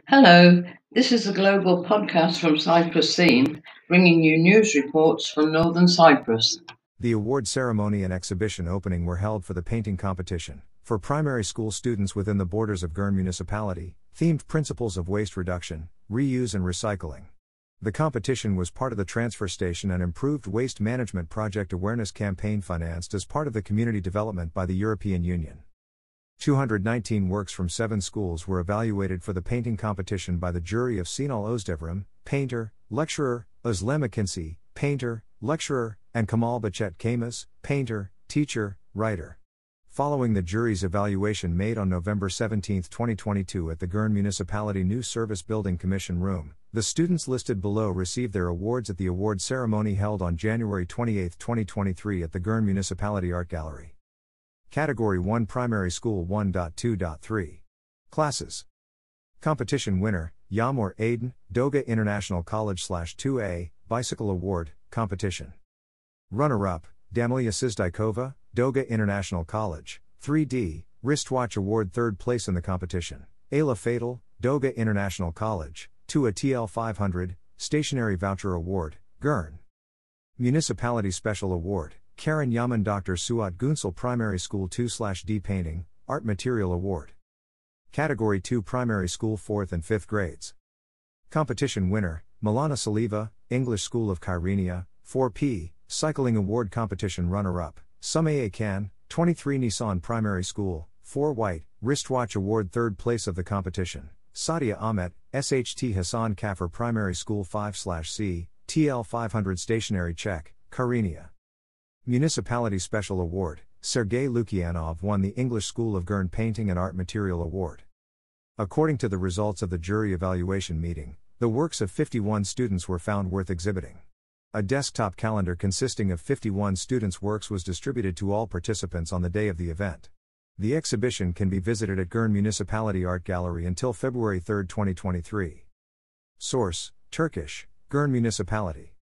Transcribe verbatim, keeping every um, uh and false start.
Hello, this is a global podcast from Cyprus Scene, bringing you news reports from Northern Cyprus. The award ceremony and exhibition opening were held for the painting competition, for primary school students within the borders of Girne municipality, themed Principles of Waste Reduction, Reuse and Recycling. The competition was part of the Transfer Station and Improved Waste Management Project Awareness Campaign financed as part of the community development by the European Union. two hundred nineteen works from seven schools were evaluated for the painting competition by the jury of Sinal Ozdevrim, painter, lecturer, Özlem Akinci, painter, lecturer, and Kamal Bachet Kamas, painter, teacher, writer. Following the jury's evaluation made on November seventeenth twenty twenty-two at the Girne Municipality New Service Building Commission Room, the students listed below received their awards at the award ceremony held on January twenty-eighth twenty twenty-three at the Girne Municipality Art Gallery. Category one Primary School one point two point three. Classes. Competition winner, Yağmur Aydın, Doga International College slash two A, Bicycle Award, Competition. Runner-up, Damilia Sizdaikova, Doga International College, three D, Wristwatch Award third place in the competition, Ayla Fatal, Doga International College, two A T L five hundred, Stationary Voucher Award, Girne. Municipality Special Award, Karen Yaman Doctor Suat Gunsel Primary School two D Painting, Art Material Award. Category two Primary School fourth and fifth grades. Competition winner, Milana Saliva, English School of Kyrenia, four P, Cycling Award Competition runner-up, Sumaya Khan, twenty-three Nissan Primary School, four White, Wristwatch Award third place of the competition, Sadia Ahmet, S H T Hassan Kafir Primary School five C, T L five hundred Stationary Check, Kyrenia. Municipality Special Award, Sergei Lukianov won the English School of Girne Painting and Art Material Award. According to the results of the jury evaluation meeting, the works of fifty-one students were found worth exhibiting. A desktop calendar consisting of fifty-one students' works was distributed to all participants on the day of the event. The exhibition can be visited at Girne Municipality Art Gallery until February third twenty twenty-three. Source, Turkish, Girne Municipality.